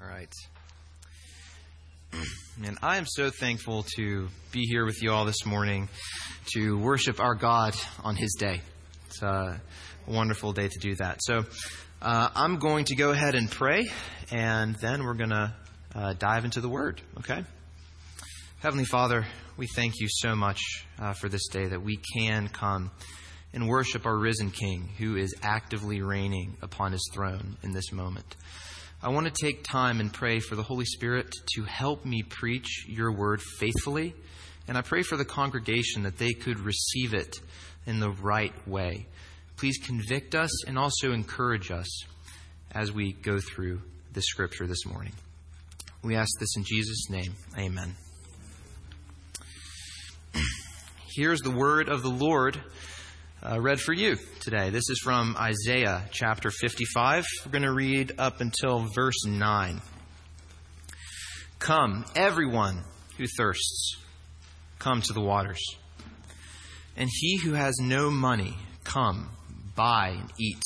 All right. And I am so thankful to be here with you all this morning to worship our God on His day. It's a wonderful day to do that. So I'm going to go ahead and pray, and then we're going to dive into the Word, okay? Heavenly Father, we thank you so much for this day that we can come and worship our risen King who is actively reigning upon His throne in this moment. I want to take time and pray for the Holy Spirit to help me preach your word faithfully. And I pray for the congregation that they could receive it in the right way. Please convict us and also encourage us as we go through the scripture this morning. We ask this in Jesus' name. Amen. Here's the word of the Lord read for you today. This is from Isaiah chapter 55. We're going to read up until verse 9. Come, everyone who thirsts, come to the waters. And he who has no money, come, buy and eat.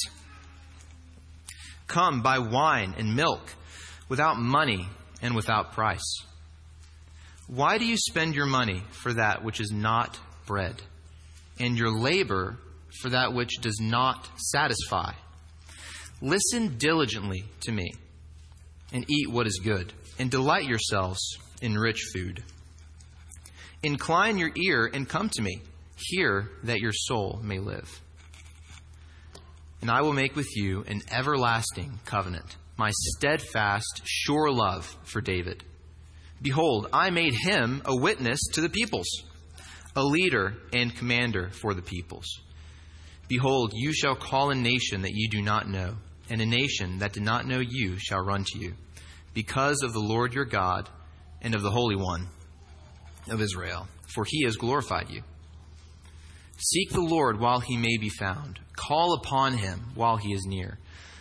Come, buy wine and milk without money and without price. Why do you spend your money for that which is not bread, and your labor for that which does not satisfy? Listen diligently to me, and eat what is good, and delight yourselves in rich food. Incline your ear and come to me. Hear that your soul may live. And I will make with you an everlasting covenant, my steadfast, sure love for David. Behold, I made him a witness to the peoples, a leader and commander for the peoples. Behold, you shall call a nation that you do not know, and a nation that did not know you shall run to you, because of the Lord your God and of the Holy One of Israel, for he has glorified you. Seek the Lord while he may be found. Call upon him while he is near.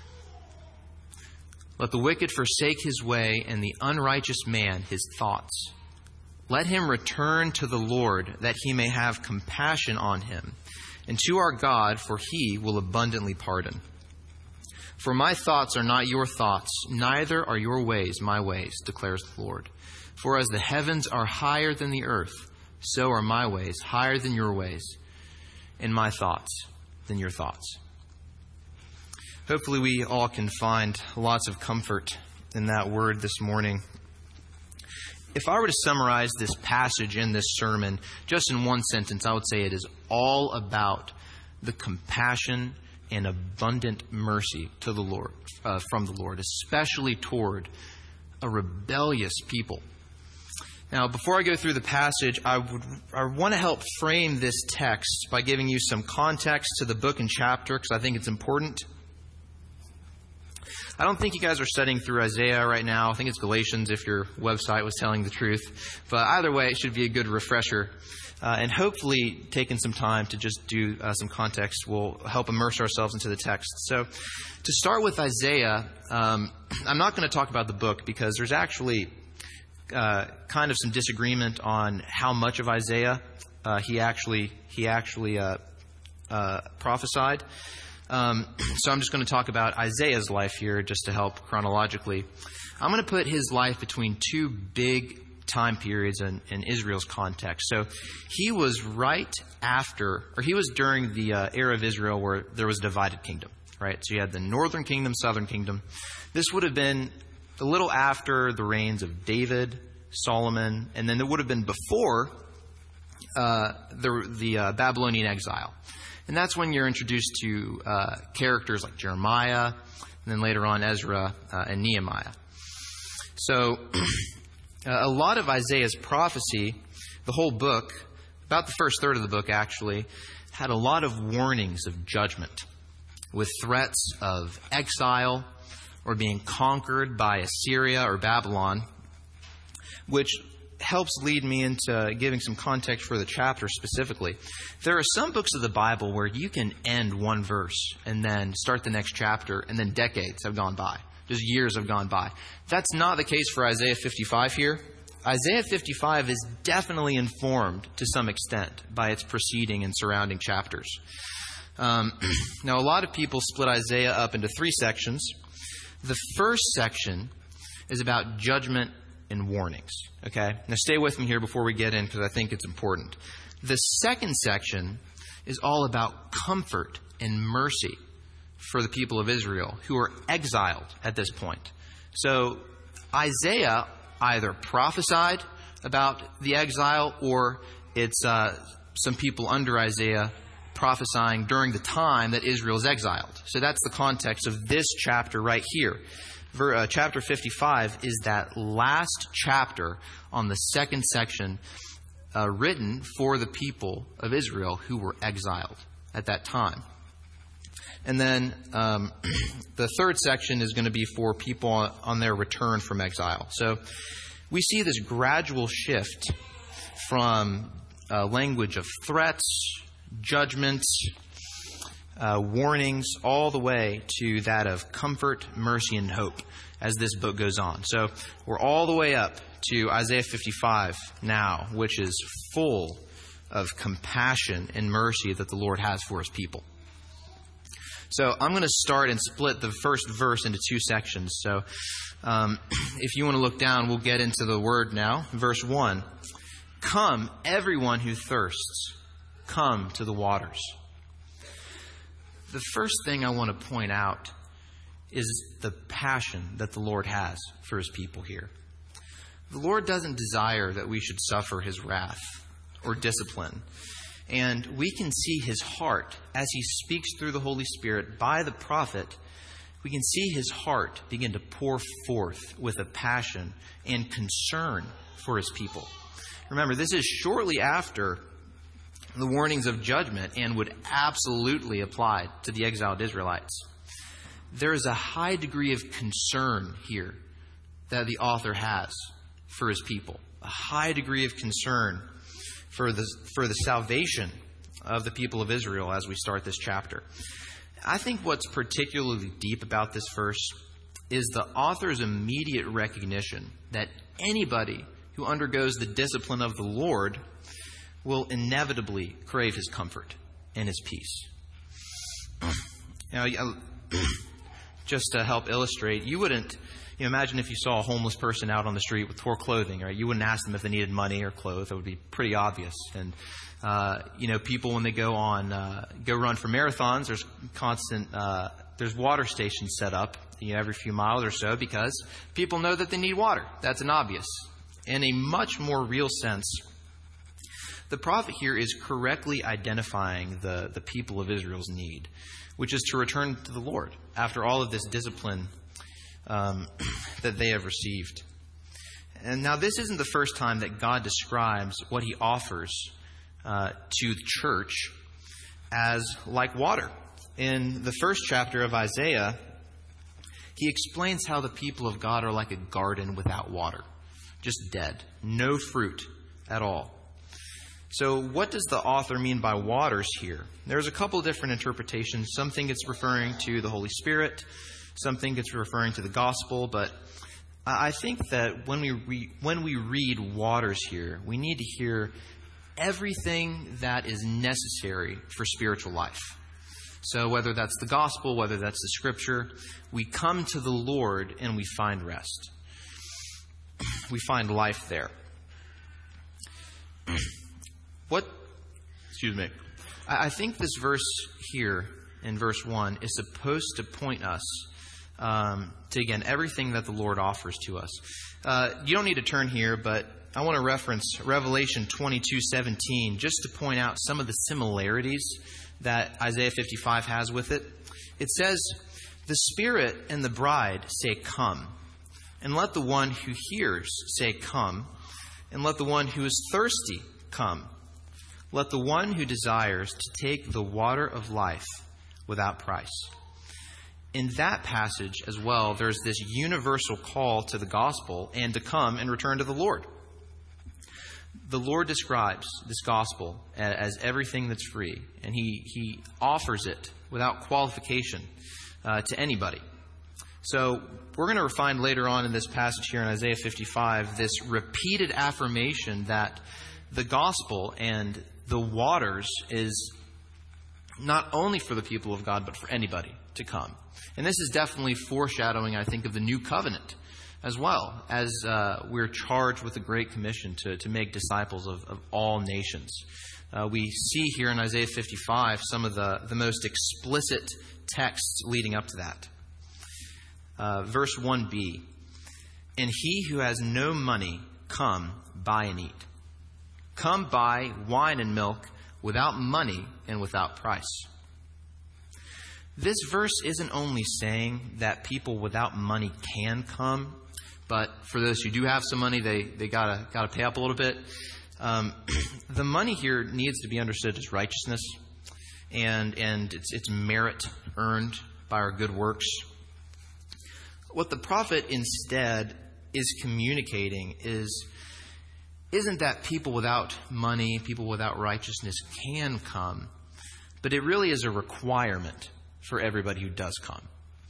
Let the wicked forsake his way, and the unrighteous man his thoughts. Let him return to the Lord, that he may have compassion on him, and to our God, for he will abundantly pardon. For my thoughts are not your thoughts, neither are your ways my ways, declares the Lord. For as the heavens are higher than the earth, so are my ways higher than your ways, and my thoughts than your thoughts. Hopefully we all can find lots of comfort in that word this morning. If I were to summarize this passage in this sermon just in one sentence, I would say it is all about the compassion and abundant mercy to the Lord, from the Lord, especially toward a rebellious people. Now, before I go through the passage, I want to help frame this text by giving you some context to the book and chapter, because I think it's important. I don't think you guys are studying through Isaiah right now. I think it's Galatians if your website was telling the truth. But either way, it should be a good refresher. And hopefully taking some time to just do some context will help immerse ourselves into the text. So to start with Isaiah, I'm not going to talk about the book because there's actually kind of some disagreement on how much of Isaiah he actually prophesied. So I'm just going to talk about Isaiah's life here just to help chronologically. I'm going to put his life between two big time periods in Israel's context. So he was he was during the era of Israel where there was a divided kingdom, right? So you had the northern kingdom, southern kingdom. This would have been a little after the reigns of David, Solomon, and then there would have been before the Babylonian exile. And that's when you're introduced to characters like Jeremiah, and then later on Ezra and Nehemiah. So a lot of Isaiah's prophecy, the whole book, about the first third of the book actually, had a lot of warnings of judgment with threats of exile or being conquered by Assyria or Babylon, which helps lead me into giving some context for the chapter specifically. There are some books of the Bible where you can end one verse and then start the next chapter, and then decades have gone by. Just years have gone by. That's not the case for Isaiah 55 here. Isaiah 55 is definitely informed to some extent by its preceding and surrounding chapters. Now, a lot of people split Isaiah up into three sections. The first section is about judgment and warnings. Okay? Now stay with me here before we get in, because I think it's important. The second section is all about comfort and mercy for the people of Israel who are exiled at this point. So Isaiah either prophesied about the exile, or it's some people under Isaiah prophesying during the time that Israel is exiled. So that's the context of this chapter right here. Chapter 55 is that last chapter on the second section written for the people of Israel who were exiled at that time. And then the third section is going to be for people on their return from exile. So we see this gradual shift from language of threats, judgments, warnings, all the way to that of comfort, mercy, and hope as this book goes on. So we're all the way up to Isaiah 55 now, which is full of compassion and mercy that the Lord has for his people. So I'm going to start and split the first verse into two sections. So if you want to look down, we'll get into the word now. Verse 1, "Come, everyone who thirsts, come to the waters." The first thing I want to point out is the passion that the Lord has for his people here. The Lord doesn't desire that we should suffer his wrath or discipline. And we can see his heart as he speaks through the Holy Spirit by the prophet. We can see his heart begin to pour forth with a passion and concern for his people. Remember, this is shortly after the warnings of judgment and would absolutely apply to the exiled Israelites. There is a high degree of concern here that the author has for his people. A high degree of concern for the salvation of the people of Israel as we start this chapter. I think what's particularly deep about this verse is the author's immediate recognition that anybody who undergoes the discipline of the Lord will inevitably crave his comfort and his peace. Now, just to help illustrate, you wouldn't imagine if you saw a homeless person out on the street with poor clothing, right? You wouldn't ask them if they needed money or clothes. That would be pretty obvious. And people when they go run for marathons, there's constant there's water stations set up every few miles or so because people know that they need water. That's an obvious. In a much more real sense, the prophet here is correctly identifying the people of Israel's need, which is to return to the Lord after all of this discipline that they have received. And now this isn't the first time that God describes what he offers to the church as like water. In the first chapter of Isaiah, he explains how the people of God are like a garden without water, just dead, no fruit at all. So what does the author mean by waters here? There's a couple different interpretations. Some think it's referring to the Holy Spirit. Some think it's referring to the gospel. But I think that when we read waters here, we need to hear everything that is necessary for spiritual life. So whether that's the gospel, whether that's the scripture, we come to the Lord and we find rest. We find life there. I think this verse here in verse 1 is supposed to point us to, again, everything that the Lord offers to us. You don't need to turn here, but I want to reference Revelation 22:17 just to point out some of the similarities that Isaiah 55 has with it. It says, "The Spirit and the bride say, 'Come.' And let the one who hears say, 'Come.' And let the one who is thirsty come. Let the one who desires to take the water of life without price." In that passage as well, there's this universal call to the gospel and to come and return to the Lord. The Lord describes this gospel as everything that's free, and He offers it without qualification to anybody. So we're going to find later on in this passage here in Isaiah 55 this repeated affirmation that the gospel and the waters is not only for the people of God, but for anybody to come. And this is definitely foreshadowing, I think, of the new covenant as well, as we're charged with the Great Commission to make disciples of all nations. We see here in Isaiah 55 some of the most explicit texts leading up to that. Verse 1b, "And he who has no money, come, buy and eat. Come buy wine and milk without money and without price." This verse isn't only saying that people without money can come, but for those who do have some money, they gotta pay up a little bit. The money here needs to be understood as righteousness, and it's merit earned by our good works. What the prophet instead is communicating isn't that people without money, people without righteousness can come, but it really is a requirement for everybody who does come.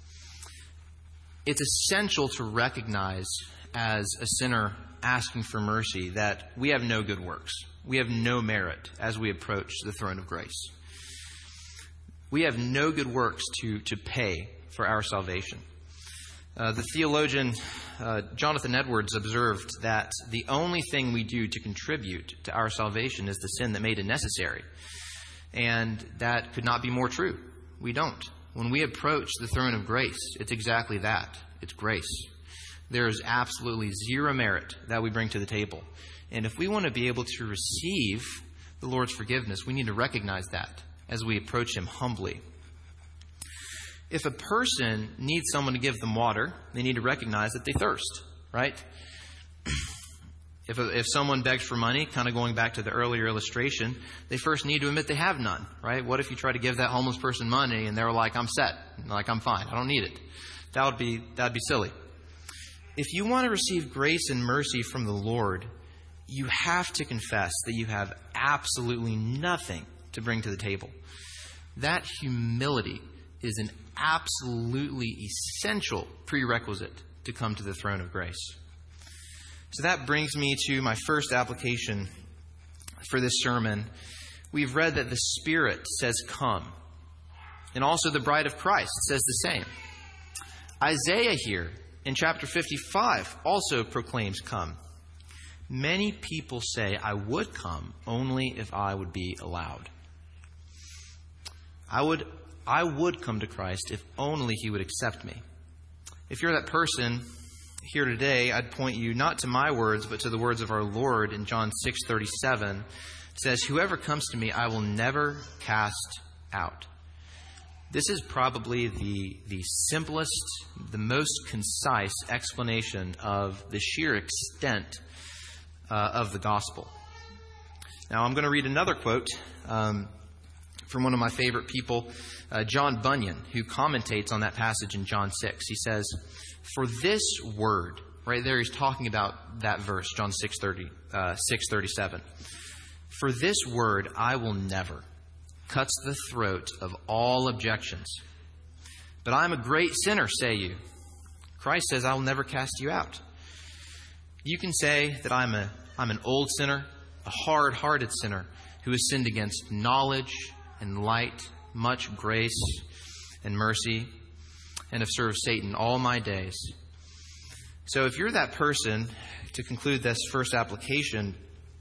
It's essential to recognize as a sinner asking for mercy that we have no good works. We have no merit as we approach the throne of grace. We have no good works to pay for our salvation. The theologian Jonathan Edwards observed that the only thing we do to contribute to our salvation is the sin that made it necessary. And that could not be more true. We don't. When we approach the throne of grace, it's exactly that. It's grace. There is absolutely zero merit that we bring to the table. And if we want to be able to receive the Lord's forgiveness, we need to recognize that as we approach Him humbly. If a person needs someone to give them water, they need to recognize that they thirst, right? If someone begs for money, kind of going back to the earlier illustration, they first need to admit they have none, right? What if you try to give that homeless person money and they're like, "I'm set," like, "I'm fine, I don't need it"? That'd be silly. If you want to receive grace and mercy from the Lord, you have to confess that you have absolutely nothing to bring to the table. That humility is an absolutely essential prerequisite to come to the throne of grace. So that brings me to my first application for this sermon. We've read that the Spirit says come, and also the bride of Christ says the same. Isaiah here in chapter 55 also proclaims come. Many people say, "I would come only if I would be allowed." I would come to Christ if only He would accept me. If you're that person here today, I'd point you not to my words, but to the words of our Lord in John 6:37. It says, "Whoever comes to me, I will never cast out." This is probably the simplest, the most concise explanation of the sheer extent of the gospel. Now, I'm going to read another quote from one of my favorite people, John Bunyan, who commentates on that passage in John 6. He says, "For this word," right there he's talking about that verse, John 6:37. "For this word, I will never, cuts the throat of all objections. But I am a great sinner, say you. Christ says, I will never cast you out." You can say that I'm an old sinner, a hard-hearted sinner who has sinned against knowledge and light, much grace and mercy, and have served Satan all my days. So if you're that person, to conclude this first application,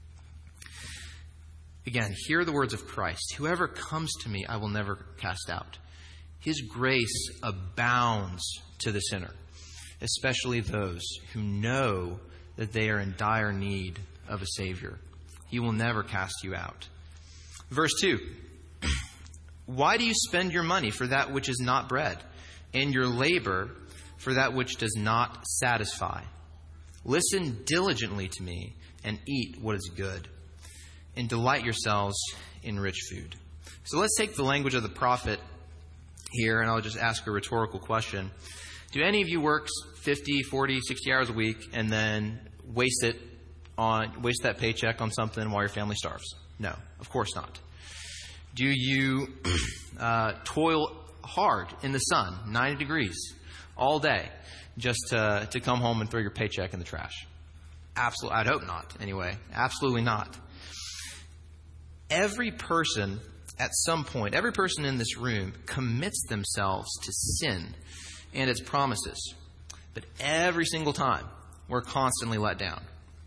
again, hear the words of Christ. "Whoever comes to me, I will never cast out." His grace abounds to the sinner, especially those who know that they are in dire need of a Savior. He will never cast you out. Verse 2, "Why do you spend your money for that which is not bread, and your labor for that which does not satisfy? Listen diligently to me and eat what is good, and delight yourselves in rich food." So let's take the language of the prophet here, and I'll just ask a rhetorical question. Do any of you work 50, 40, 60 hours a week and then waste that paycheck on something while your family starves? No, of course not. Do you toil hard in the sun, 90 degrees, all day, just to come home and throw your paycheck in the trash? Absolutely. I'd hope not, anyway. Absolutely not. Every person at some point, every person in this room commits themselves to sin and its promises. But every single time, we're constantly let down.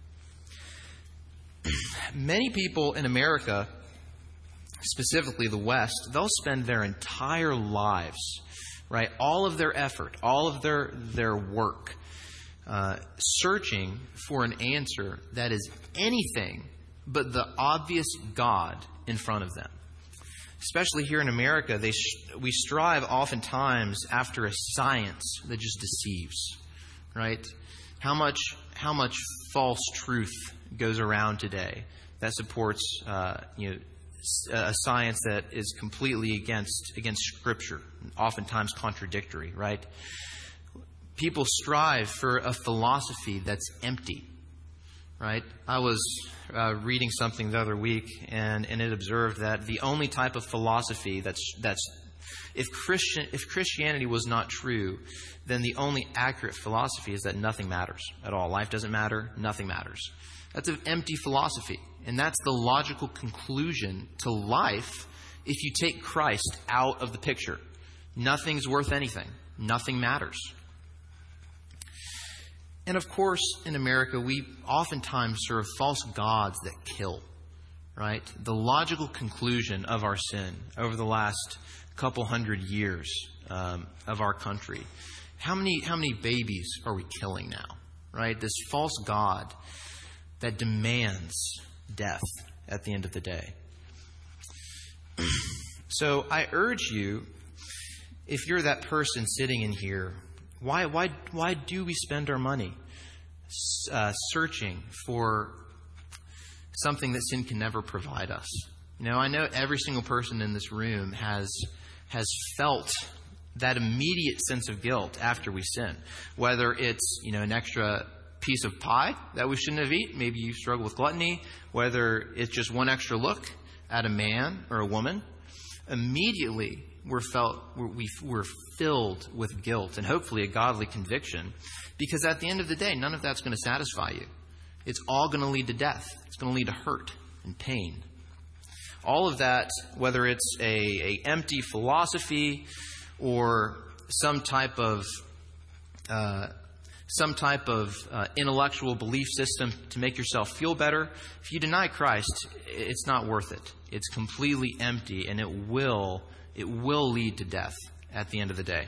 Many people in America, specifically the West, they'll spend their entire lives, right, all of their effort, all of their work, searching for an answer that is anything but the obvious God in front of them. Especially here in America, we strive oftentimes after a science that just deceives, right? How much false truth goes around today that supports a science that is completely against Scripture, oftentimes contradictory, right? People strive for a philosophy that's empty, right? I was reading something the other week, and it observed that the only type of philosophy that's if Christianity was not true, then the only accurate philosophy is that nothing matters at all. Life doesn't matter. Nothing matters. That's an empty philosophy, and that's the logical conclusion to life if you take Christ out of the picture. Nothing's worth anything. Nothing matters. And of course, in America, we oftentimes serve false gods that kill, right? The logical conclusion of our sin over the last couple hundred years of our country. How many babies are we killing now, right? This false god that demands death at the end of the day. So I urge you, if you're that person sitting in here, why do we spend our money searching for something that sin can never provide us? You know, I know every single person in this room has felt that immediate sense of guilt after we sin. Whether it's, an extra piece of pie that we shouldn't have eaten, maybe you struggle with gluttony, whether it's just one extra look at a man or a woman, immediately we're filled with guilt and hopefully a godly conviction, because at the end of the day, none of that's going to satisfy you. It's all going to lead to death. It's going to lead to hurt and pain. All of that, whether it's a empty philosophy or some type of intellectual belief system to make yourself feel better, if you deny Christ, it's not worth it. It's completely empty, and it will lead to death at the end of the day.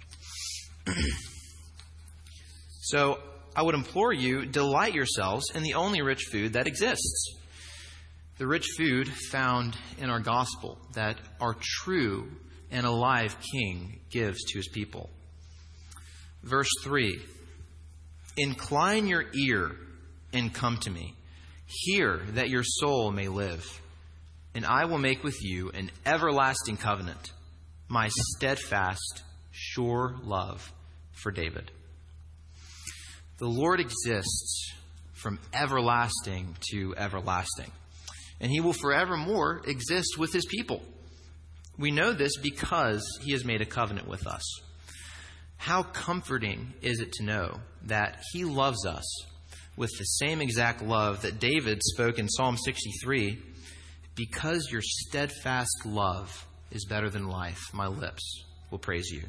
So I would implore you, delight yourselves in the only rich food that exists. The rich food found in our gospel that our true and alive King gives to his people. Verse 3, incline your ear and come to me. Hear that your soul may live. And I will make with you an everlasting covenant, my steadfast, sure love for David. The Lord exists from everlasting to everlasting, and he will forevermore exist with his people. We know this because he has made a covenant with us. How comforting is it to know that he loves us with the same exact love that David spoke in Psalm 63, because your steadfast love is better than life, my lips will praise you.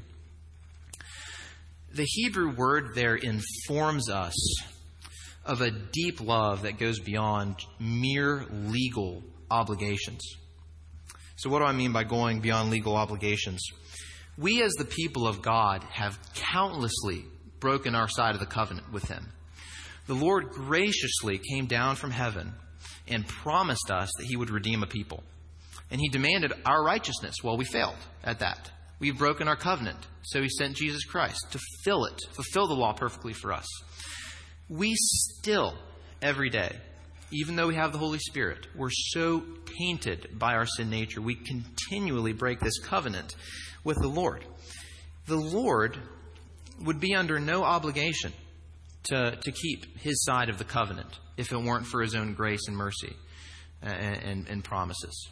The Hebrew word there informs us of a deep love that goes beyond mere legal obligations. So what do I mean by going beyond legal obligations? We as the people of God have countlessly broken our side of the covenant with him. The Lord graciously came down from heaven and promised us that he would redeem a people. And he demanded our righteousness. Well, we failed at that. We've broken our covenant. So he sent Jesus Christ to fulfill the law perfectly for us. We still, every day, even though we have the Holy Spirit, we're so tainted by our sin nature, we continually break this covenant with the Lord. The Lord would be under no obligation to keep his side of the covenant if it weren't for his own grace and mercy and promises.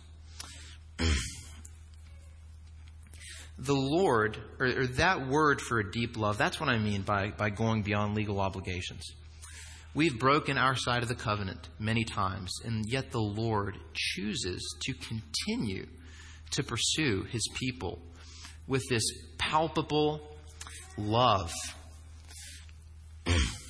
The Lord, or that word for a deep love, that's what I mean by going beyond legal obligations. We've broken our side of the covenant many times, and yet the Lord chooses to continue to pursue his people with this palpable love.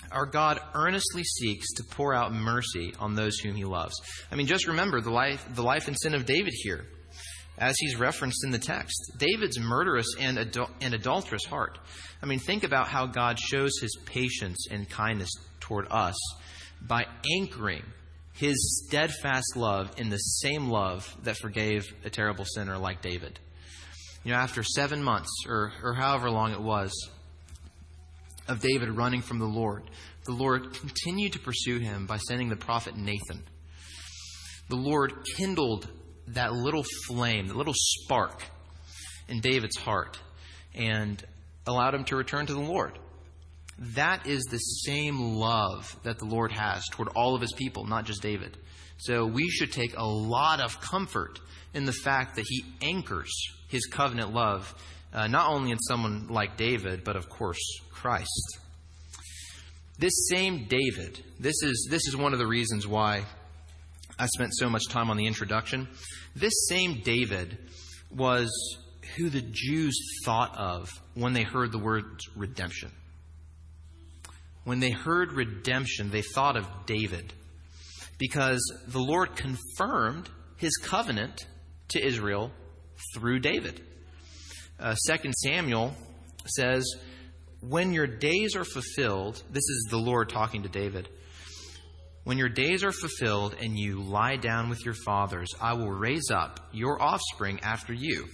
our God earnestly seeks to pour out mercy on those whom he loves. I mean, just remember the life and sin of David here, as he's referenced in the text. David's murderous and adulterous heart. I mean, think about how God shows his patience and kindness toward us by anchoring his steadfast love in the same love that forgave a terrible sinner like David. You know, after 7 months or however long it was of David running from the Lord continued to pursue him by sending the prophet Nathan. The Lord kindled that little flame, that little spark in David's heart and allowed him to return to the Lord. That is the same love that the Lord has toward all of his people, not just David. So we should take a lot of comfort in the fact that he anchors his covenant love, not only in someone like David, but of course, Christ. This same David, this is one of the reasons why I spent so much time on the introduction. This same David was who the Jews thought of when they heard the word redemption. When they heard redemption, they thought of David, because the Lord confirmed his covenant to Israel through David. 2 Samuel says, when your days are fulfilled, this is the Lord talking to David, when your days are fulfilled and you lie down with your fathers, I will raise up your offspring after you,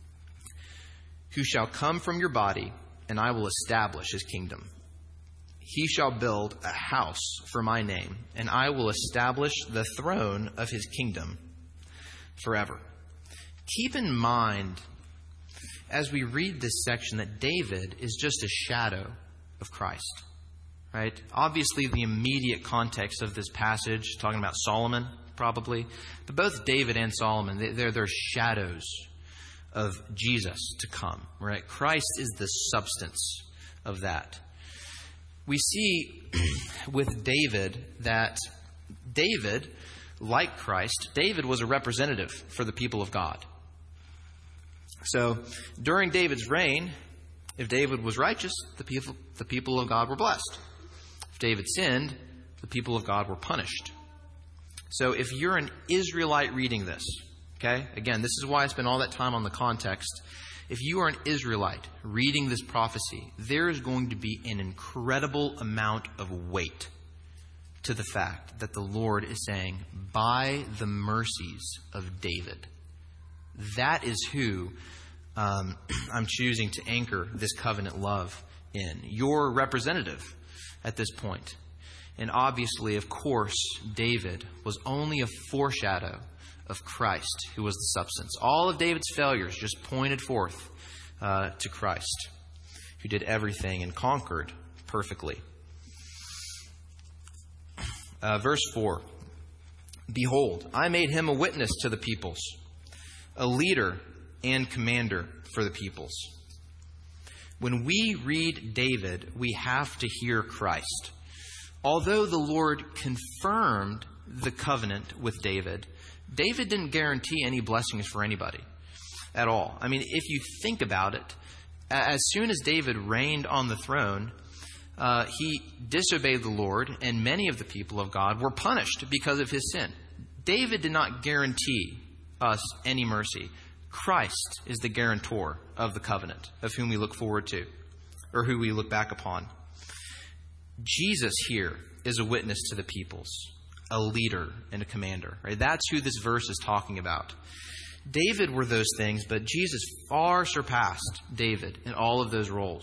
who shall come from your body, and I will establish his kingdom. He shall build a house for my name, and I will establish the throne of his kingdom forever. Keep in mind, as we read this section, that David is just a shadow of Christ, right? Obviously, the immediate context of this passage, talking about Solomon, probably, but both David and Solomon, they're shadows of Jesus to come, right? Christ is the substance of that. We see with David that David, like Christ, David was a representative for the people of God. So during David's reign, if David was righteous, the people of God were blessed. If David sinned, the people of God were punished. So if you're an Israelite reading this, okay, again, this is why I spent all that time on the context. If you are an Israelite reading this prophecy, there is going to be an incredible amount of weight to the fact that the Lord is saying, by the mercies of David. That is who I'm choosing to anchor this covenant love in. Your representative at this point. And obviously, of course, David was only a foreshadow of Christ, who was the substance. All of David's failures just pointed forth to Christ, who did everything and conquered perfectly. Verse 4. Behold, I made him a witness to the peoples, a leader and commander for the peoples. When we read David, we have to hear Christ. Although the Lord confirmed the covenant with David, David didn't guarantee any blessings for anybody at all. I mean, if you think about it, as soon as David reigned on the throne, he disobeyed the Lord, and many of the people of God were punished because of his sin. David did not guarantee us any mercy. Christ is the guarantor of the covenant, of whom we look forward to, or who we look back upon. Jesus here is a witness to the peoples, a leader and a commander. Right? That's who this verse is talking about. David were those things, but Jesus far surpassed David in all of those roles.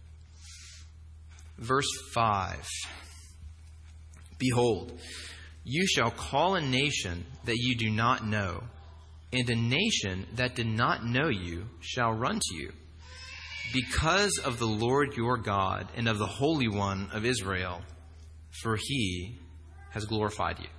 Verse 5. Behold, you shall call a nation that you do not know, and a nation that did not know you shall run to you, because of the Lord your God and of the Holy One of Israel, for he has glorified you.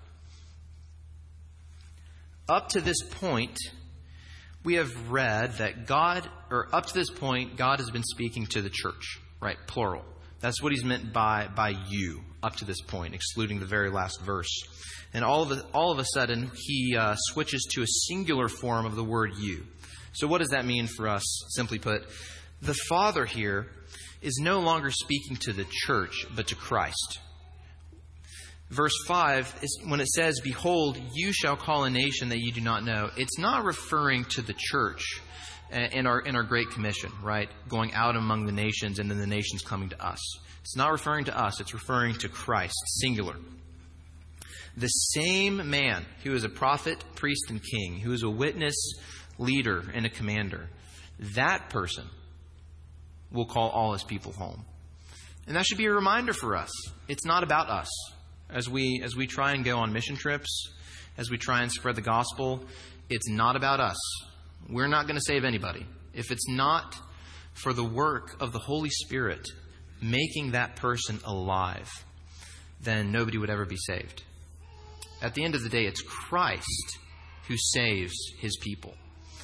Up to this point, we have read that God has been speaking to the church, right? Plural. That's what he's meant by you up to this point, excluding the very last verse. And all of a sudden, he switches to a singular form of the word you. So what does that mean for us? Simply put, the Father here is no longer speaking to the church, but to Christ. Verse 5, is when it says, "Behold, you shall call a nation that you do not know," it's not referring to the church in our Great Commission, right? Going out among the nations and then the nations coming to us. It's not referring to us. It's referring to Christ, singular. The same man who is a prophet, priest, and king, who is a witness, leader, and a commander, that person will call all his people home. And that should be a reminder for us. It's not about us. As we try and go on mission trips, as we try and spread the gospel, it's not about us. We're not going to save anybody. If it's not for the work of the Holy Spirit making that person alive, then nobody would ever be saved. At the end of the day, it's Christ who saves his people.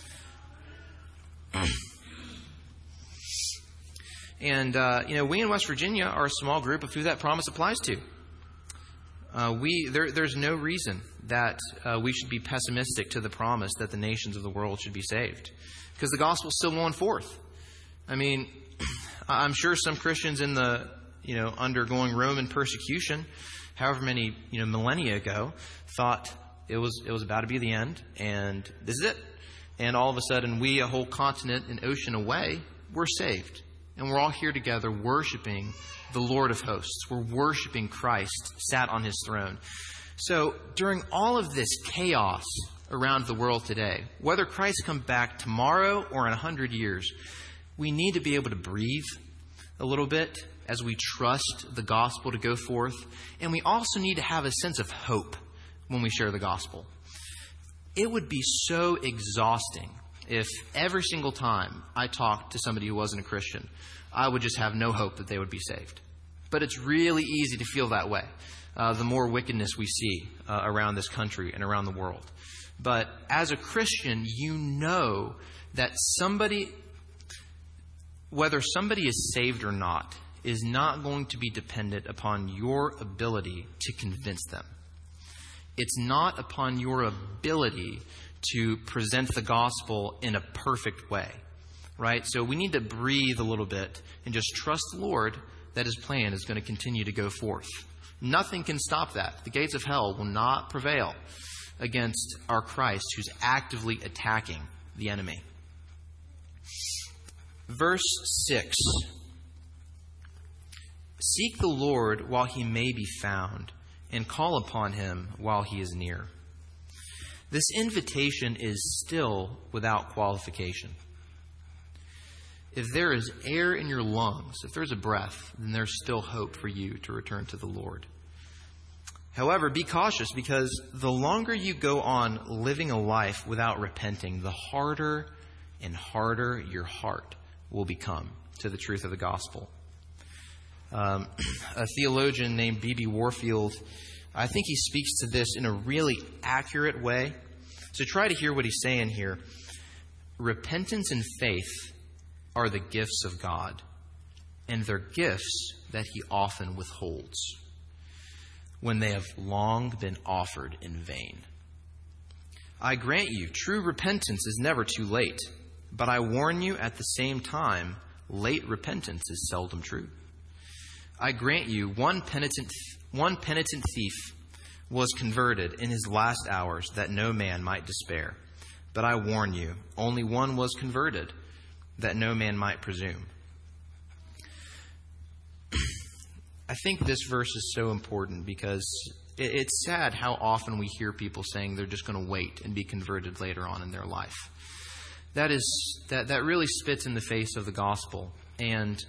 And, we in West Virginia are a small group of who that promise applies to. There's no reason that we should be pessimistic to the promise that the nations of the world should be saved, because the gospel's still going forth. I mean, I'm sure some Christians in the undergoing Roman persecution, however many millennia ago, thought it was about to be the end, and this is it. And all of a sudden, we, a whole continent, an ocean away, we're saved, and we're all here together worshiping the Lord of hosts. We're worshiping Christ sat on his throne. So during all of this chaos around the world today, whether Christ comes back tomorrow or in 100 years, we need to be able to breathe a little bit as we trust the gospel to go forth. And we also need to have a sense of hope when we share the gospel. It would be so exhausting if every single time I talked to somebody who wasn't a Christian, I would just have no hope that they would be saved. But it's really easy to feel that way, the more wickedness we see around this country and around the world. But as a Christian, you know that whether somebody is saved or not, is not going to be dependent upon your ability to convince them. It's not upon your ability to present the gospel in a perfect way. Right? So we need to breathe a little bit and just trust the Lord that his plan is going to continue to go forth. Nothing can stop that. The gates of hell will not prevail against our Christ, who's actively attacking the enemy. Verse 6. "Seek the Lord while he may be found, and call upon him while he is near." This invitation is still without qualification. If there is air in your lungs, if there's a breath, then there's still hope for you to return to the Lord. However, be cautious, because the longer you go on living a life without repenting, the harder and harder your heart will become to the truth of the gospel. A theologian named B.B. Warfield, I think he speaks to this in a really accurate way. So try to hear what he's saying here. Repentance and faith are the gifts of God, and they're gifts that he often withholds when they have long been offered in vain. I grant you, true repentance is never too late, but I warn you at the same time, late repentance is seldom true. I grant you, one penitent thief was converted in his last hours, that no man might despair. But I warn you, only one was converted, that no man might presume. I think this verse is so important because it's sad how often we hear people saying they're just going to wait and be converted later on in their life. That really spits in the face of the gospel. And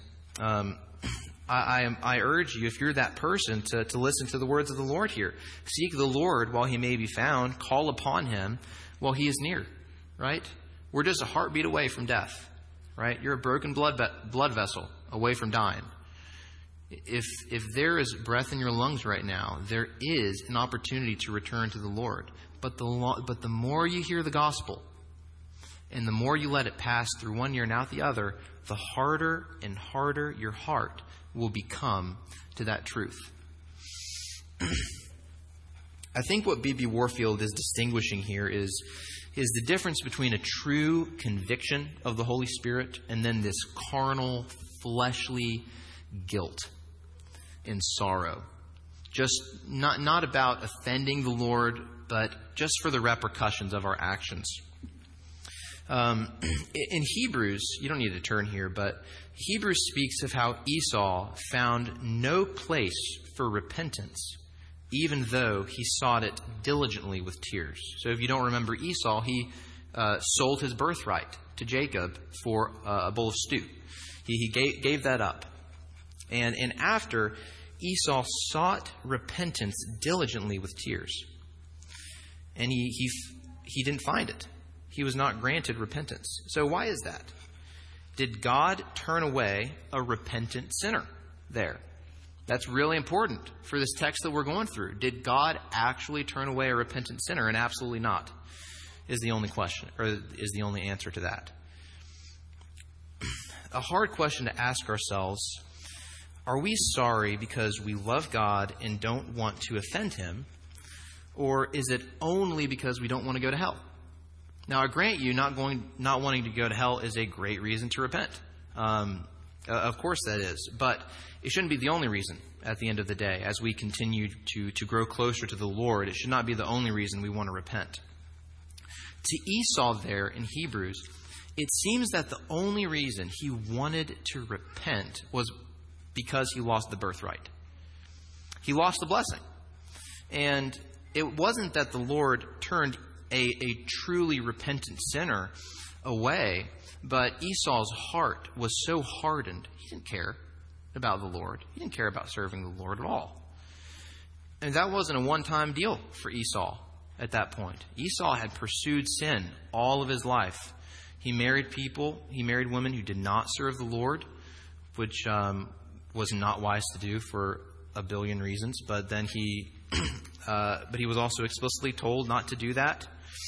I urge you, if you're that person, to listen to the words of the Lord here. Seek the Lord while he may be found. Call upon him while he is near. Right? We're just a heartbeat away from death. Right? You're a broken blood vessel away from dying. If there is breath in your lungs right now, there is an opportunity to return to the Lord. But the more you hear the gospel, and the more you let it pass through one ear and out the other, the harder and harder your heart will become to that truth. I think what B.B. Warfield is distinguishing here is is the difference between a true conviction of the Holy Spirit and then this carnal, fleshly guilt and sorrow. Just not about offending the Lord, but just for the repercussions of our actions. In Hebrews, you don't need to turn here, but Hebrews speaks of how Esau found no place for repentance, even though he sought it diligently with tears. So if you don't remember Esau, he sold his birthright to Jacob for a bowl of stew. He gave that up. And after, Esau sought repentance diligently with tears. And he didn't find it. He was not granted repentance. So why is that? Did God turn away a repentant sinner there? That's really important for this text that we're going through. Did God actually turn away a repentant sinner? And absolutely not is the only question, or is the only answer to that. A hard question to ask ourselves: are we sorry because we love God and don't want to offend Him? Or is it only because we don't want to go to hell? Now, I grant you, not wanting to go to hell is a great reason to repent. Of course that is. But it shouldn't be the only reason at the end of the day. As we continue to grow closer to the Lord, it should not be the only reason we want to repent. To Esau there in Hebrews, it seems that the only reason he wanted to repent was because he lost the birthright. He lost the blessing. And it wasn't that the Lord turned a truly repentant sinner away, but Esau's heart was so hardened, he didn't care about the Lord. He didn't care about serving the Lord at all. And that wasn't a one-time deal for Esau at that point. Esau had pursued sin all of his life. He married women who did not serve the Lord, which was not wise to do for a billion reasons. But then he was also explicitly told not to do that.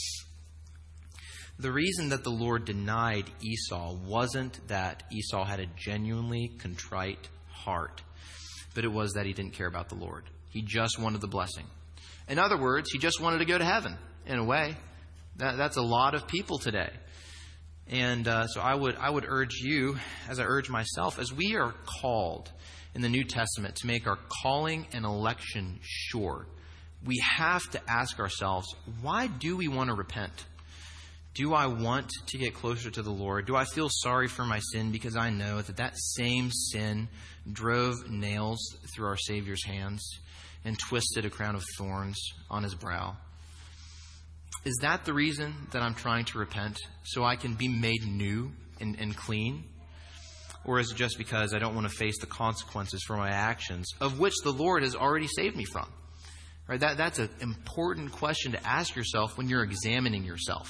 The reason that the Lord denied Esau wasn't that Esau had a genuinely contrite heart, but it was that he didn't care about the Lord. He just wanted the blessing. In other words, he just wanted to go to heaven, in a way. That's a lot of people today. And so I would urge you, as I urge myself, as we are called in the New Testament to make our calling and election sure, we have to ask ourselves, why do we want to repent? Do I want to get closer to the Lord? Do I feel sorry for my sin because I know that same sin drove nails through our Savior's hands and twisted a crown of thorns on His brow? Is that the reason that I'm trying to repent? So I can be made new and clean? Or is it just because I don't want to face the consequences for my actions, of which the Lord has already saved me from? Right? That's an important question to ask yourself when you're examining yourself.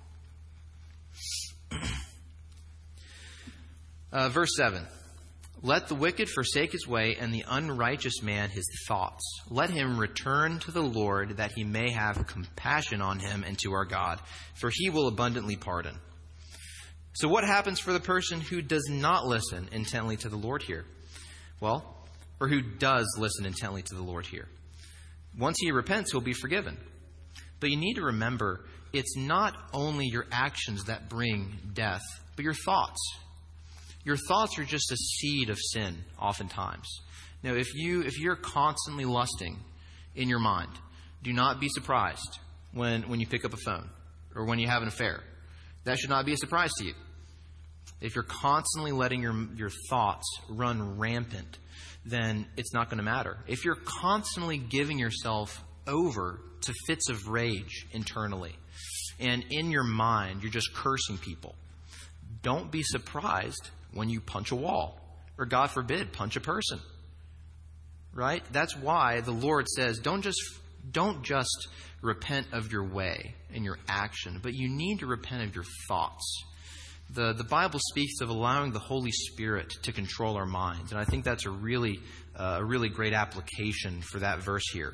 Verse 7. Let the wicked forsake his way, and the unrighteous man his thoughts. Let him return to the Lord, that He may have compassion on him, and to our God, for He will abundantly pardon. So what happens for the person who does not listen intently to the Lord here? Well, or who does listen intently to the Lord here? Once he repents, he'll be forgiven. But you need to remember, it's not only your actions that bring death, but your thoughts. Your thoughts are just a seed of sin, oftentimes. Now, if you're constantly lusting in your mind, do not be surprised when you pick up a phone or when you have an affair. That should not be a surprise to you. If you're constantly letting your thoughts run rampant, then it's not going to matter. If you're constantly giving yourself over to fits of rage internally, and in your mind you're just cursing people, don't be surprised when you punch a wall, or God forbid, punch a person. Right? That's why the Lord says, don't just repent of your way and your action, but you need to repent of your thoughts. The Bible speaks of allowing the Holy Spirit to control our minds, and I think that's a really great application for that verse here.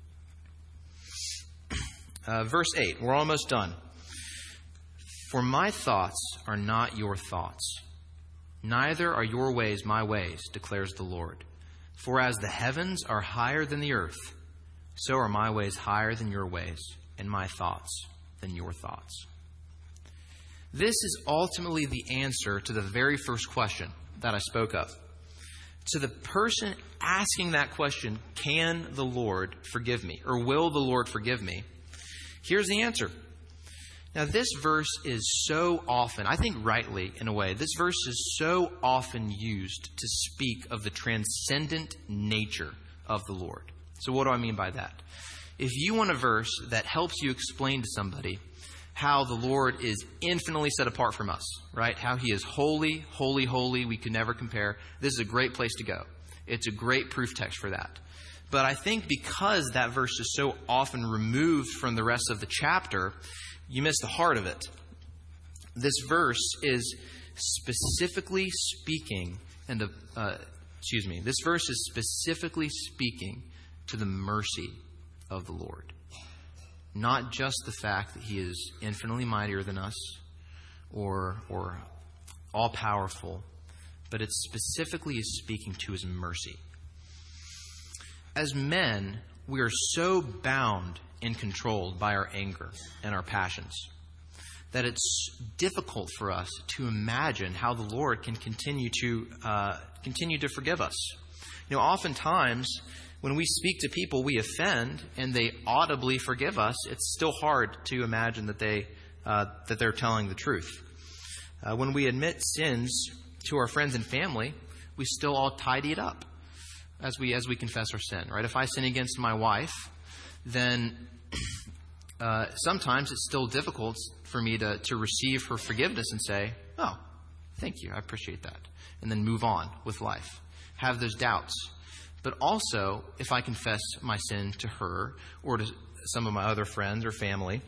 Verse 8, we're almost done. For my thoughts are not your thoughts, neither are your ways my ways, declares the Lord. For as the heavens are higher than the earth, so are my ways higher than your ways, and my thoughts than your thoughts. This is ultimately the answer to the very first question that I spoke of. To the person asking that question, can the Lord forgive me? Or will the Lord forgive me? Here's the answer. Now, this verse is so often, I think rightly in a way, this verse is so often used to speak of the transcendent nature of the Lord. So what do I mean by that? If you want a verse that helps you explain to somebody how the Lord is infinitely set apart from us, right? How he is holy, holy, holy, we could never compare. This is a great place to go. It's a great proof text for that. But I think because that verse is so often removed from the rest of the chapter, you miss the heart of it. This verse is specifically speaking, this verse is specifically speaking to the mercy of the Lord. Not just the fact that he is infinitely mightier than us or all-powerful, but it specifically is speaking to his mercy. As men, we are so bound and controlled by our anger and our passions that it's difficult for us to imagine how the Lord can continue to forgive us. Oftentimes when we speak to people we offend and they audibly forgive us, it's still hard to imagine that they're telling the truth. When we admit sins to our friends and family, we still all tidy it up as we confess our sin, right? If I sin against my wife, then sometimes it's still difficult for me to receive her forgiveness and say, oh, thank you, I appreciate that, and then move on with life. Have those doubts. But also, if I confess my sin to her or to some of my other friends or family,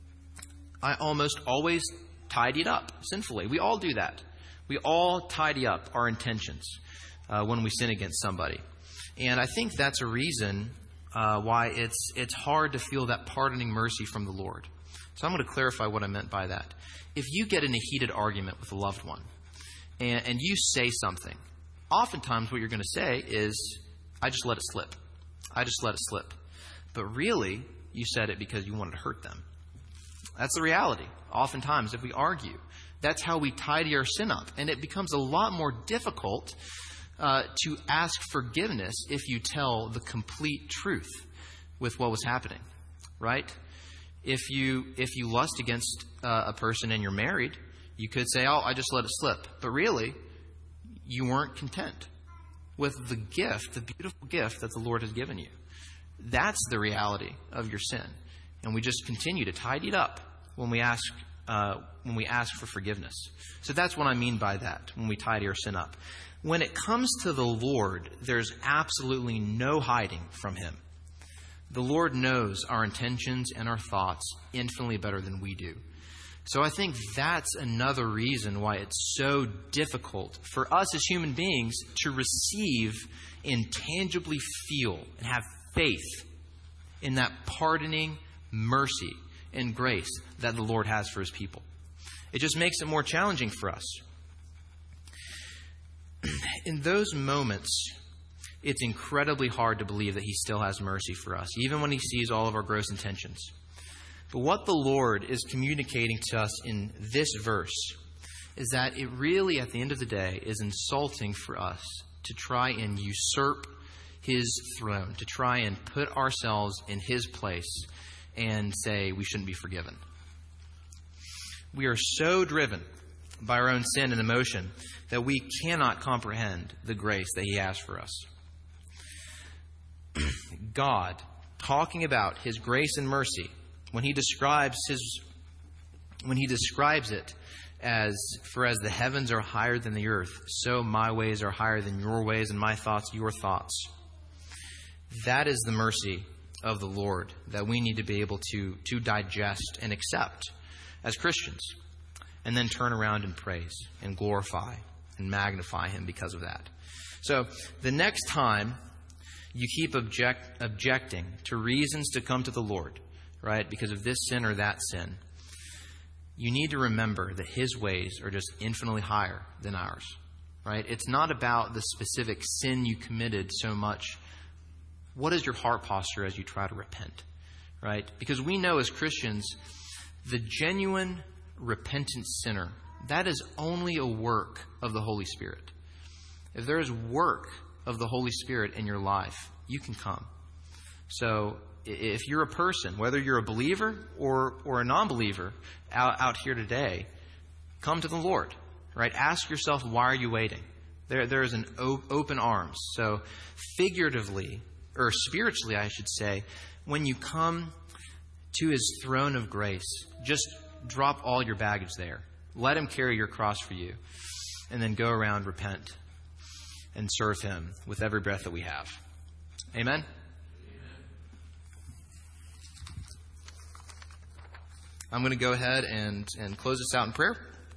I almost always tidy it up sinfully. We all do that. We all tidy up our intentions when we sin against somebody. And I think that's a reason why it's hard to feel that pardoning mercy from the Lord. So I'm going to clarify what I meant by that. If you get in a heated argument with a loved one and you say something, oftentimes what you're going to say is, I just let it slip. I just let it slip. But really, you said it because you wanted to hurt them. That's the reality. Oftentimes, if we argue, that's how we tidy our sin up. And it becomes a lot more difficult to ask forgiveness if you tell the complete truth with what was happening, right? If you lust against a person and you're married, you could say, oh, I just let it slip. But really, you weren't content with the gift, the beautiful gift that the Lord has given you. That's the reality of your sin. And we just continue to tidy it up when we ask for forgiveness. So that's what I mean by that, when we tidy our sin up. When it comes to the Lord, there's absolutely no hiding from him. The Lord knows our intentions and our thoughts infinitely better than we do. So I think that's another reason why it's so difficult for us as human beings to receive and tangibly feel and have faith in that pardoning mercy and grace that the Lord has for his people. It just makes it more challenging for us. In those moments, it's incredibly hard to believe that he still has mercy for us, even when he sees all of our gross intentions. But what the Lord is communicating to us in this verse is that it really, at the end of the day, is insulting for us to try and usurp his throne, to try and put ourselves in his place and say we shouldn't be forgiven. We are so driven by our own sin and emotion that we cannot comprehend the grace that he has for us. God, talking about his grace and mercy, when he describes it as the heavens are higher than the earth, so my ways are higher than your ways, and my thoughts your thoughts. That is the mercy of the Lord that we need to be able to digest and accept as Christians, and then turn around and praise and glorify and magnify him because of that. So the next time you keep objecting to reasons to come to the Lord, right, because of this sin or that sin, you need to remember that his ways are just infinitely higher than ours, right? It's not about the specific sin you committed so much. What is your heart posture as you try to repent, right? Because we know as Christians The genuine, repentant sinner, that is only a work of the Holy Spirit. If there is work of the Holy Spirit in your life, you can come. So if you're a person, whether you're a believer or a non-believer out here today, come to the Lord, right? Ask yourself, why are you waiting? There is an open arms. So figuratively, or spiritually, I should say, when you come to His throne of grace, just drop all your baggage there. Let Him carry your cross for you. And then go around, repent, and serve Him with every breath that we have. Amen? I'm going to go ahead and close this out in prayer.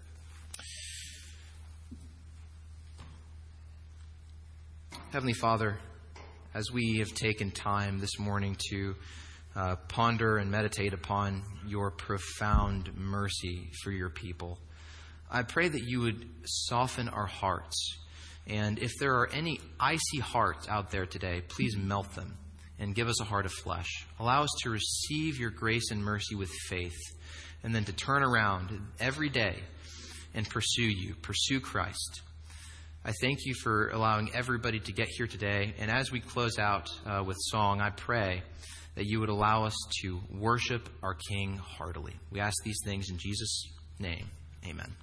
Heavenly Father, as we have taken time this morning to ponder and meditate upon your profound mercy for your people, I pray that you would soften our hearts. And if there are any icy hearts out there today, please melt them and give us a heart of flesh. Allow us to receive your grace and mercy with faith, and then to turn around every day and pursue you, pursue Christ. I thank you for allowing everybody to get here today. And as we close out with song, I pray that you would allow us to worship our King heartily. We ask these things in Jesus' name. Amen.